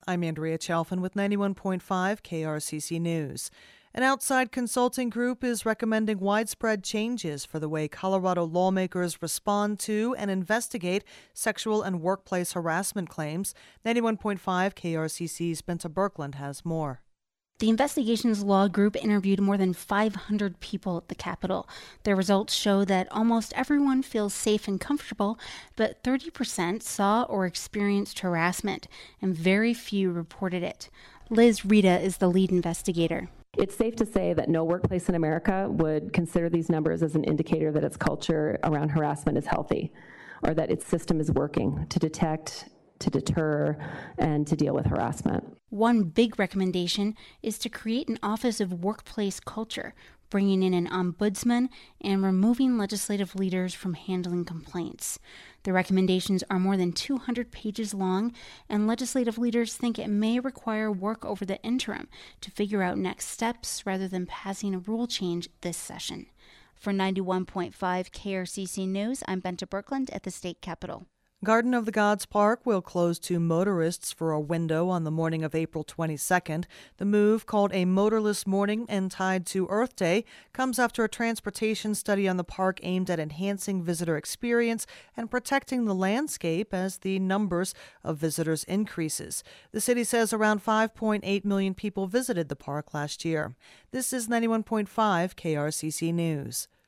I'm Andrea Chalfin with 91.5 KRCC News. An outside consulting group is recommending widespread changes for the way Colorado lawmakers respond to and investigate sexual and workplace harassment claims. 91.5 KRCC's Benta Birkeland has more. The Investigations Law Group interviewed more than 500 people at the Capitol. Their results show that almost everyone feels safe and comfortable, but 30% saw or experienced harassment, and very few reported it. Liz Rita is the lead investigator. It's safe to say that no workplace in America would consider these numbers as an indicator that its culture around harassment is healthy, or that its system is working to detect, to deter, and to deal with harassment. One big recommendation is to create an Office of Workplace Culture, bringing in an ombudsman and removing legislative leaders from handling complaints. The recommendations are more than 200 pages long, and legislative leaders think it may require work over the interim to figure out next steps rather than passing a rule change this session. For 91.5 KRCC News, I'm Benta Birkeland at the State Capitol. Garden of the Gods Park will close to motorists for a window on the morning of April 22nd. The move, called a motorless morning and tied to Earth Day, comes after a transportation study on the park aimed at enhancing visitor experience and protecting the landscape as the numbers of visitors increases. The city says around 5.8 million people visited the park last year. This is 91.5 KRCC News.